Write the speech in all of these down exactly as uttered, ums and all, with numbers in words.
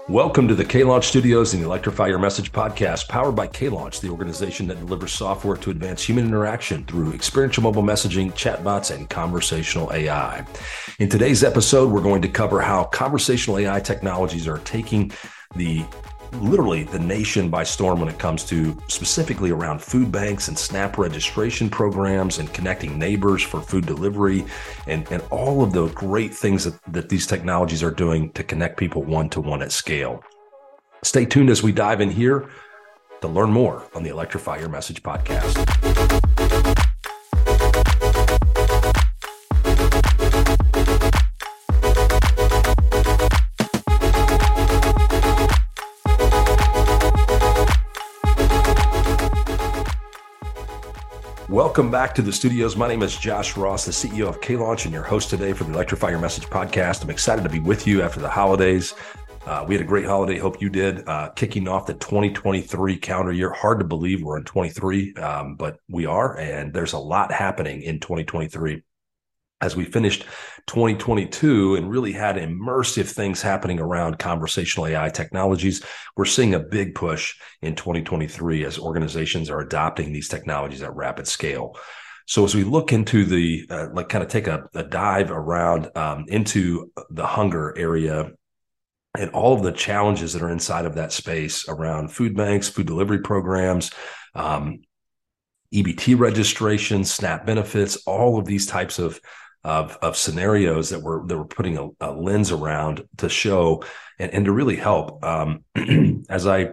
Welcome to the K-Launch Studios and the Electrify Your Message podcast, powered by K-Launch, the organization that delivers software to advance human interaction through experiential mobile messaging, chatbots, and conversational A I. In today's episode, we're going to cover how conversational A I technologies are taking the literally the nation by storm when it comes to specifically around food banks and SNAP registration programs and connecting neighbors for food delivery and, and all of the great things that, that these technologies are doing to connect people one-to-one at scale. Stay tuned as we dive in here to learn more on the Electrify Your Message podcast. Welcome back to the studios. My name is Josh Ross, the C E O of K-Launch, and your host today for the Electrify Your Message podcast. I'm excited to be with you after the holidays. Uh, we had a great holiday. Hope you did. Uh, kicking off the twenty twenty-three calendar year. Hard to believe we're in twenty-three, um, but we are, and there's a lot happening in twenty twenty-three. As we finished twenty twenty-two and really had immersive things happening around conversational A I technologies, we're seeing a big push in twenty twenty-three as organizations are adopting these technologies at rapid scale. So as we look into the, uh, like kind of take a, a dive around um, into the hunger area and all of the challenges that are inside of that space around food banks, food delivery programs, um, E B T registrations, SNAP benefits, all of these types of Of, of scenarios that we're that we're putting a, a lens around to show and, and to really help. Um, as I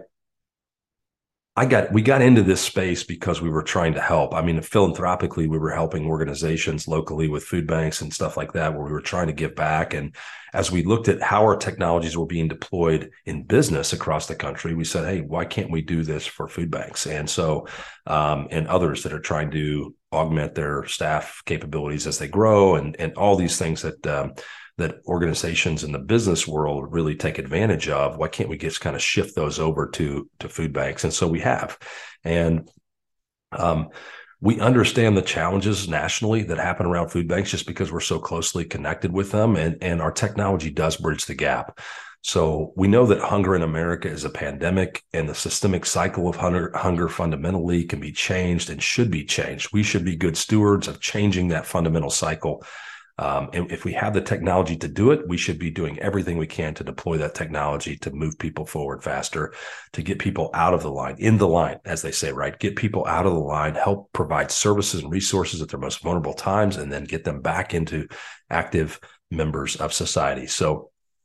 I got we got into this space because we were trying to help. I mean, philanthropically, we were helping organizations locally with food banks and stuff like that, where we were trying to give back. And as we looked at how our technologies were being deployed in business across the country, we said, hey, why can't we do this for food banks? And so, um, and others that are trying to augment their staff capabilities as they grow, and and all these things that um, that organizations in the business world really take advantage of. Why can't we just kind of shift those over to to food banks? And so we have, and um, we understand the challenges nationally that happen around food banks just because we're so closely connected with them, and and our technology does bridge the gap. So we know that hunger in America is a pandemic, and the systemic cycle of hunger, hunger fundamentally can be changed and should be changed. We should be good stewards of changing that fundamental cycle. Um, and if we have the technology to do it, we should be doing everything we can to deploy that technology to move people forward faster, to get people out of the line, in the line, as they say, right? Get people out of the line, help provide services and resources at their most vulnerable times, and then get them back into active members of society. So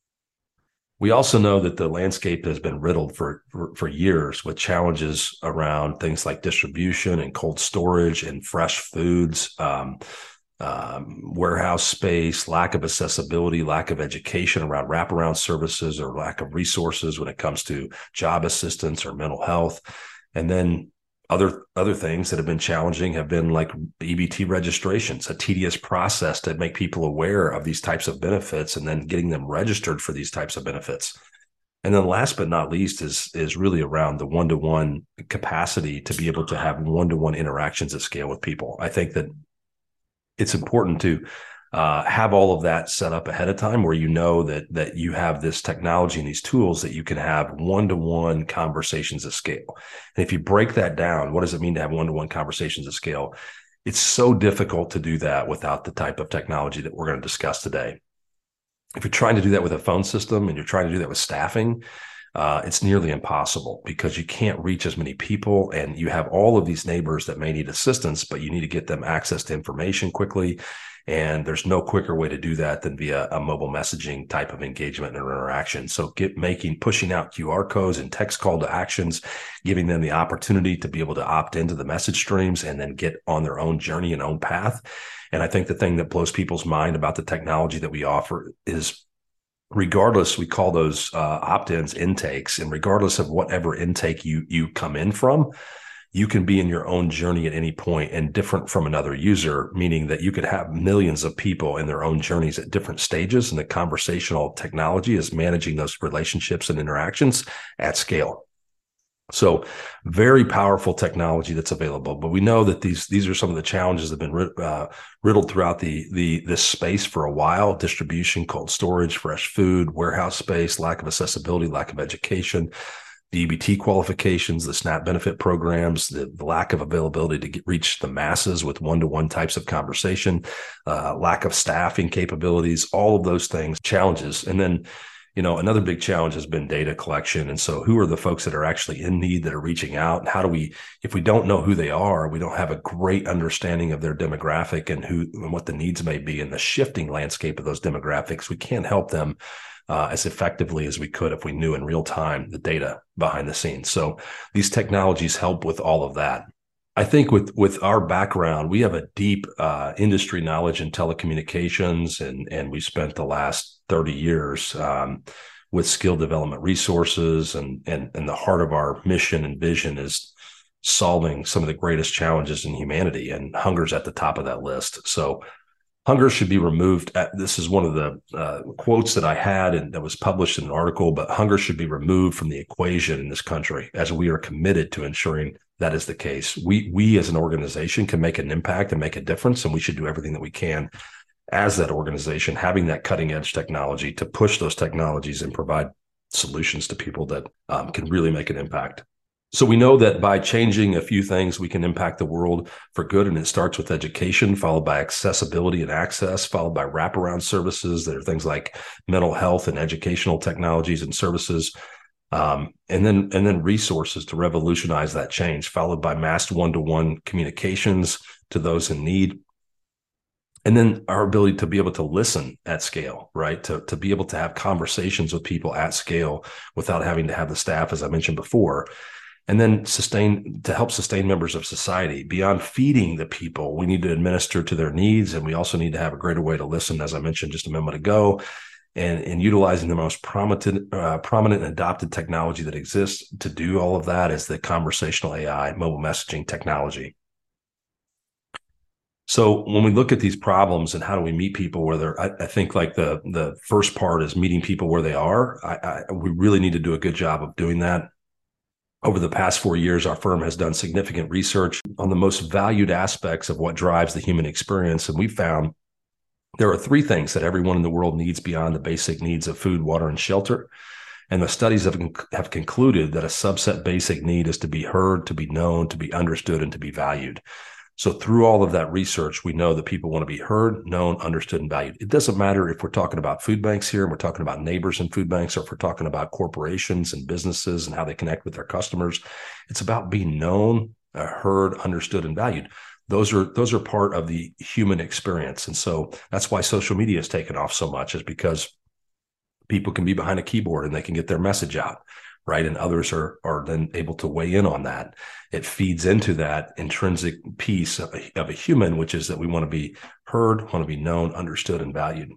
we also know that the landscape has been riddled for, for, for years with challenges around things like distribution and cold storage and fresh foods, um, um, warehouse space, lack of accessibility, lack of education around wraparound services, or lack of resources when it comes to job assistance or mental health. And then Other other things that have been challenging have been like E B T registrations, a tedious process to make people aware of these types of benefits and then getting them registered for these types of benefits. And then last but not least is, is really around the one-to-one capacity to be able to have one-to-one interactions at scale with people. I think that it's important to Uh, have all of that set up ahead of time, where you know that that you have this technology and these tools that you can have one-to-one conversations at scale. And if you break that down, what does it mean to have one-to-one conversations at scale? It's so difficult to do that without the type of technology that we're going to discuss today. If you're trying to do that with a phone system and you're trying to do that with staffing, uh, it's nearly impossible because you can't reach as many people, and you have all of these neighbors that may need assistance, but you need to get them access to information quickly. And there's no quicker way to do that than via a mobile messaging type of engagement and interaction. So get making, pushing out Q R codes and text call to actions, giving them the opportunity to be able to opt into the message streams and then get on their own journey and own path. And I think the thing that blows people's mind about the technology that we offer is, regardless, we call those uh, opt-ins intakes, and regardless of whatever intake you you come in from, you can be in your own journey at any point and different from another user, meaning that you could have millions of people in their own journeys at different stages. And the conversational technology is managing those relationships and interactions at scale. So very powerful technology that's available, but we know that these these are some of the challenges that have been uh, riddled throughout the the this space for a while: distribution, cold storage, fresh food, warehouse space, lack of accessibility, lack of education, the E B T qualifications, the SNAP benefit programs, the, the lack of availability to get, reach the masses with one-to-one types of conversation, uh, lack of staffing capabilities, all of those things, challenges, and then. You know, another big challenge has been data collection. And so who are the folks that are actually in need that are reaching out? And how do we, if we don't know who they are, we don't have a great understanding of their demographic and who and what the needs may be in the shifting landscape of those demographics, we can't help them uh, as effectively as we could if we knew in real time the data behind the scenes. So these technologies help with all of that. I think with with our background, we have a deep uh, industry knowledge in telecommunications, and and we spent the last thirty years um, with skill development resources, and and and the heart of our mission and vision is solving some of the greatest challenges in humanity, and hunger's at the top of that list. So hunger should be removed. At, this is one of the uh, quotes that I had and that was published in an article, but hunger should be removed from the equation in this country, as we are committed to ensuring that is the case. We, we as an organization can make an impact and make a difference, and we should do everything that we can as that organization, having that cutting edge technology to push those technologies and provide solutions to people that um, can really make an impact. So we know that by changing a few things, we can impact the world for good. And it starts with education, followed by accessibility and access, followed by wraparound services. There are things like mental health and educational technologies and services. Um, and then and then resources to revolutionize that change, followed by mass one-to-one communications to those in need. And then our ability to be able to listen at scale, right? To, to be able to have conversations with people at scale without having to have the staff, as I mentioned before. And then sustain to help sustain members of society. Beyond feeding the people, we need to administer to their needs. And we also need to have a greater way to listen, as I mentioned just a moment ago. And, and utilizing the most prominent, uh, prominent and adopted technology that exists to do all of that is the conversational A I, mobile messaging technology. So when we look at these problems and how do we meet people where they're, I, I think like the, the first part is meeting people where they are. I, I, we really need to do a good job of doing that. Over the past four years, our firm has done significant research on the most valued aspects of what drives the human experience. And we found there are three things that everyone in the world needs beyond the basic needs of food, water, and shelter. And the studies have, have concluded that a subset basic need is to be heard, to be known, to be understood, and to be valued. So through all of that research, we know that people want to be heard, known, understood, and valued. It doesn't matter if we're talking about food banks here and we're talking about neighbors in food banks, or if we're talking about corporations and businesses and how they connect with their customers. It's about being known, heard, understood, and valued. Those are those are part of the human experience. And so that's why social media has taken off so much, is because people can be behind a keyboard and they can get their message out, right? And others are, are then able to weigh in on that. It feeds into that intrinsic piece of a, of a human, which is that we want to be heard, want to be known, understood, and valued,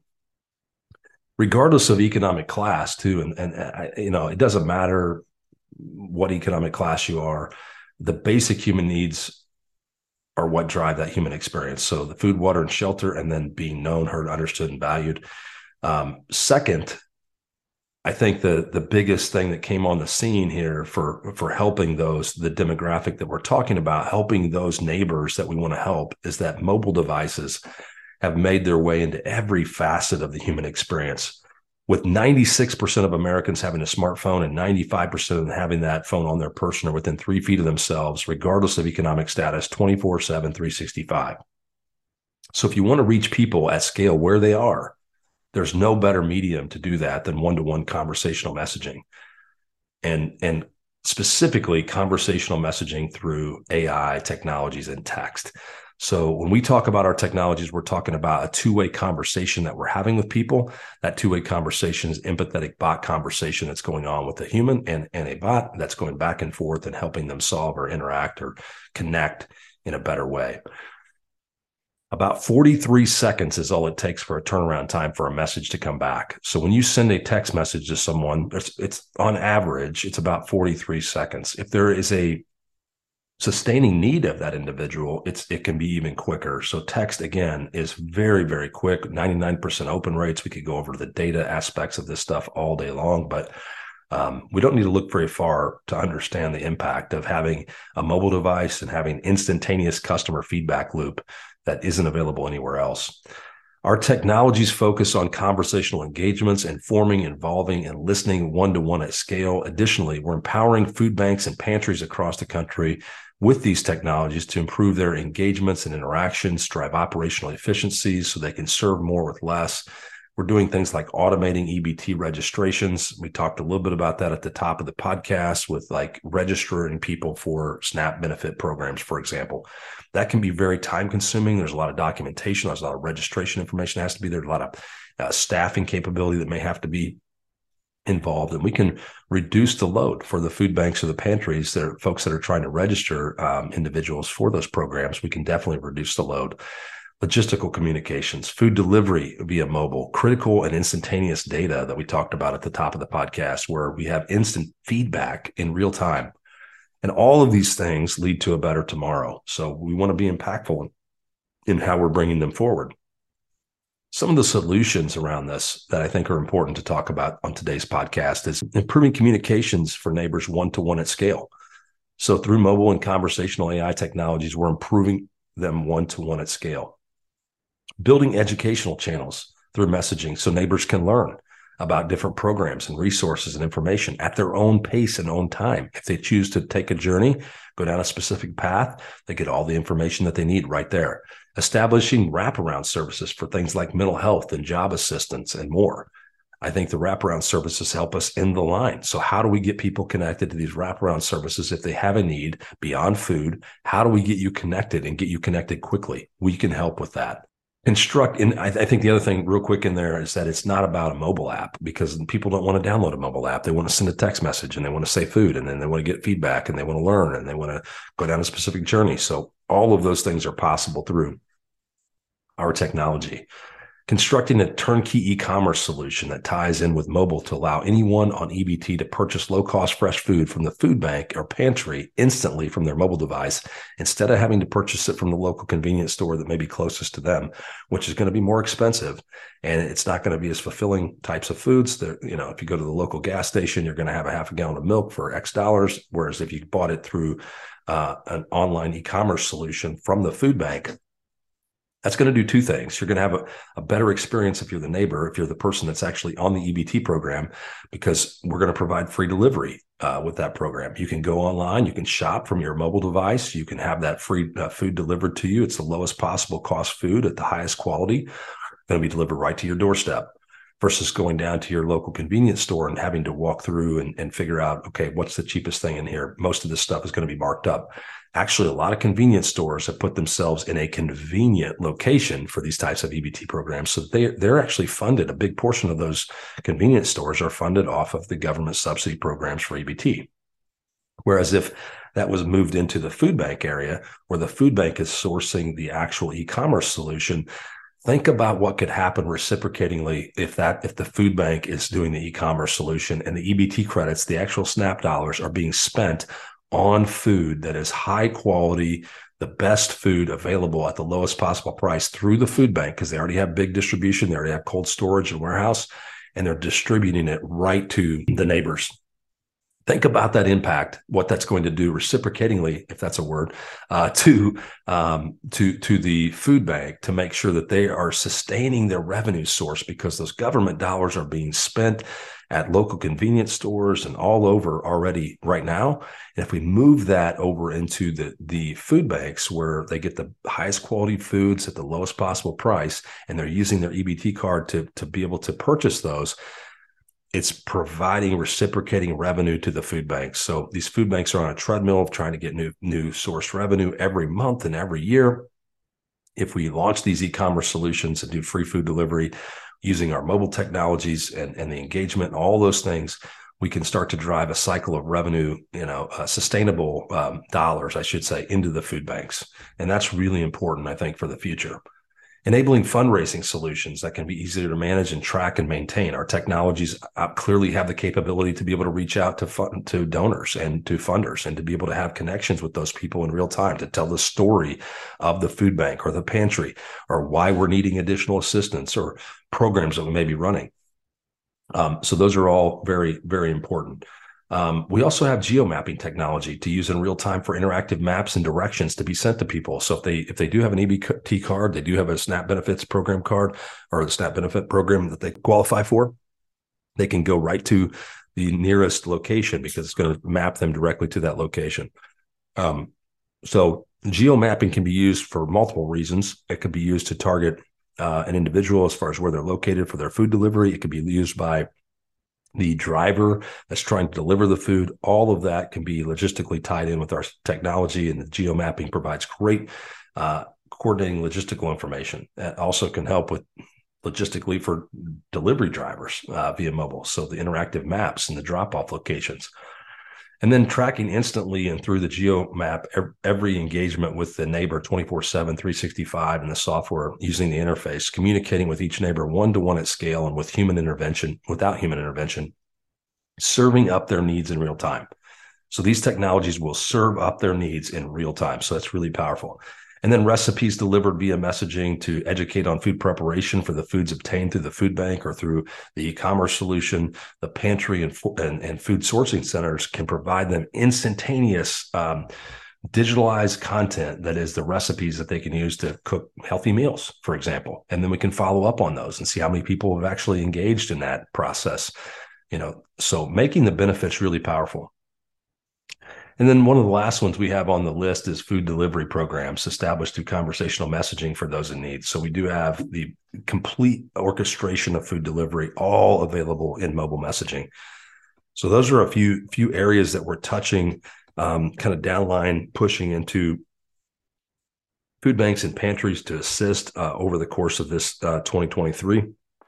regardless of economic class too. And, and I, you know, it doesn't matter what economic class you are, the basic human needs are what drive that human experience. So the food, water, and shelter, and then being known, heard, understood, and valued. Um, second, I think the the biggest thing that came on the scene here for, for helping those, the demographic that we're talking about, helping those neighbors that we want to help, is that mobile devices have made their way into every facet of the human experience. With ninety-six percent of Americans having a smartphone and ninety-five percent of them having that phone on their person or within three feet of themselves, regardless of economic status, twenty-four seven, three sixty-five. So if you want to reach people at scale where they are, there's no better medium to do that than one-to-one conversational messaging. And, and specifically conversational messaging through A I technologies and text. So when we talk about our technologies, we're talking about a two-way conversation that we're having with people. That two-way conversation is empathetic bot conversation that's going on with a human and, and a bot that's going back and forth and helping them solve or interact or connect in a better way. About forty-three seconds is all it takes for a turnaround time for a message to come back. So when you send a text message to someone, it's, it's on average, it's about forty-three seconds. If there is a sustaining need of that individual, it's it can be even quicker. So text, again, is very, very quick, ninety-nine percent open rates. We could go over the data aspects of this stuff all day long, but Um, we don't need to look very far to understand the impact of having a mobile device and having instantaneous customer feedback loop that isn't available anywhere else. Our technologies focus on conversational engagements, informing, involving, and listening one-to-one at scale. Additionally, we're empowering food banks and pantries across the country with these technologies to improve their engagements and interactions, drive operational efficiencies so they can serve more with less. We're doing things like automating E B T registrations. We talked a little bit about that at the top of the podcast with like registering people for SNAP benefit programs, for example. That can be very time consuming. There's a lot of documentation. There's a lot of registration information that has to be there. A lot of uh, staffing capability that may have to be involved, and we can reduce the load for the food banks or the pantries that are folks that are trying to register um, individuals for those programs. We can definitely reduce the load. Logistical communications, food delivery via mobile, critical and instantaneous data that we talked about at the top of the podcast, where we have instant feedback in real time. And all of these things lead to a better tomorrow. So we want to be impactful in how we're bringing them forward. Some of the solutions around this that I think are important to talk about on today's podcast is improving communications for neighbors one-to-one at scale. So through mobile and conversational A I technologies, we're improving them one-to-one at scale. Building educational channels through messaging so neighbors can learn about different programs and resources and information at their own pace and own time. If they choose to take a journey, go down a specific path, they get all the information that they need right there. Establishing wraparound services for things like mental health and job assistance and more. I think the wraparound services help us in the line. So how do we get people connected to these wraparound services if they have a need beyond food? How do we get you connected and get you connected quickly? We can help with that. Construct, and I, th- I think the other thing real quick in there is that it's not about a mobile app, because people don't want to download a mobile app. They want to send a text message and they want to say food, and then they want to get feedback and they want to learn and they want to go down a specific journey. So all of those things are possible through our technology. Constructing a turnkey e-commerce solution that ties in with mobile to allow anyone on E B T to purchase low-cost fresh food from the food bank or pantry instantly from their mobile device, instead of having to purchase it from the local convenience store that may be closest to them, which is going to be more expensive. And it's not going to be as fulfilling types of foods. That, you know, if you go to the local gas station, you're going to have a half a gallon of milk for X dollars. Whereas if you bought it through uh, an online e-commerce solution from the food bank, that's going to do two things. You're going to have a, a better experience if you're the neighbor, if you're the person that's actually on the E B T program, because we're going to provide free delivery uh, with that program. You can go online, you can shop from your mobile device, you can have that free uh, food delivered to you. It's the lowest possible cost food at the highest quality, going to be delivered right to your doorstep, versus going down to your local convenience store and having to walk through and, and figure out, okay, what's the cheapest thing in here? Most of this stuff is going to be marked up. Actually, a lot of convenience stores have put themselves in a convenient location for these types of E B T programs. So they, they're actually funded. A big portion of those convenience stores are funded off of the government subsidy programs for E B T. Whereas if that was moved into the food bank area, where the food bank is sourcing the actual e-commerce solution, think about what could happen reciprocatingly if that if the food bank is doing the e-commerce solution and the E B T credits, the actual SNAP dollars, are being spent on food that is high quality, the best food available at the lowest possible price through the food bank, because they already have big distribution, they already have cold storage and warehouse, and they're distributing it right to the neighbors. Think about that impact, what that's going to do reciprocatingly, if that's a word, uh, to um, to to the food bank, to make sure that they are sustaining their revenue source, because those government dollars are being spent at local convenience stores and all over already right now. And if we move that over into the, the food banks, where they get the highest quality foods at the lowest possible price, and they're using their E B T card to, to be able to purchase those, it's providing reciprocating revenue to the food banks. So these food banks are on a treadmill of trying to get new, new source revenue every month and every year. If we launch these e-commerce solutions and do free food delivery using our mobile technologies and, and the engagement and all those things, we can start to drive a cycle of revenue, you know, uh, sustainable um, dollars, I should say, into the food banks. And that's really important, I think, for the future. Enabling fundraising solutions that can be easier to manage and track and maintain. Our technologies clearly have the capability to be able to reach out to fund, to donors and to funders, and to be able to have connections with those people in real time, to tell the story of the food bank or the pantry, or why we're needing additional assistance or programs that we may be running. Um, so those are all very, very important. Um, we also have geomapping technology to use in real time for interactive maps and directions to be sent to people. So if they if they do have an E B T card, they do have a SNAP Benefits program card or the SNAP Benefit program that they qualify for, they can go right to the nearest location because it's going to map them directly to that location. Um, so geomapping can be used for multiple reasons. It could be used to target uh, an individual as far as where they're located for their food delivery. It could be used by the driver that's trying to deliver the food. All of that can be logistically tied in with our technology, and the geomapping provides great uh, coordinating logistical information. That also can help with logistically for delivery drivers uh, via mobile. So the interactive maps and the drop-off locations. And then tracking instantly and through the GeoMap every engagement with the neighbor twenty-four seven, three sixty-five, and the software using the interface, communicating with each neighbor one-to-one at scale and with human intervention, without human intervention, serving up their needs in real time. So these technologies will serve up their needs in real time. So that's really powerful. And then recipes delivered via messaging to educate on food preparation for the foods obtained through the food bank or through the e-commerce solution. The pantry and, and, and food sourcing centers can provide them instantaneous um, digitalized content that is the recipes that they can use to cook healthy meals, for example. And then we can follow up on those and see how many people have actually engaged in that process. You know, so making the benefits really powerful. And then one of the last ones we have on the list is food delivery programs established through conversational messaging for those in need. So we do have the complete orchestration of food delivery, all available in mobile messaging. So those are a few few areas that we're touching, um, kind of downline pushing into food banks and pantries to assist uh, over the course of this uh, twenty twenty-three.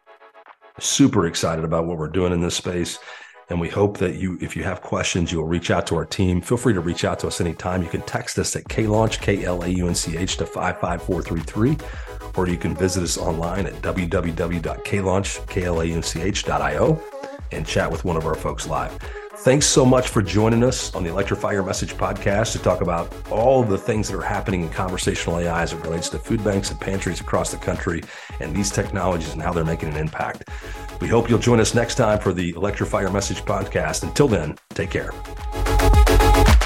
Super excited about what we're doing in this space. And we hope that you, if you have questions, you'll reach out to our team. Feel free to reach out to us anytime. You can text us at K Launch, K L A U N C H to five five four three three, or you can visit us online at w w w dot k launch dot i o and chat with one of our folks live. Thanks so much for joining us on the Electrify Your Message podcast to talk about all of the things that are happening in conversational A I as it relates to food banks and pantries across the country and these technologies and how they're making an impact. We hope you'll join us next time for the Electrify Your Message podcast. Until then, take care.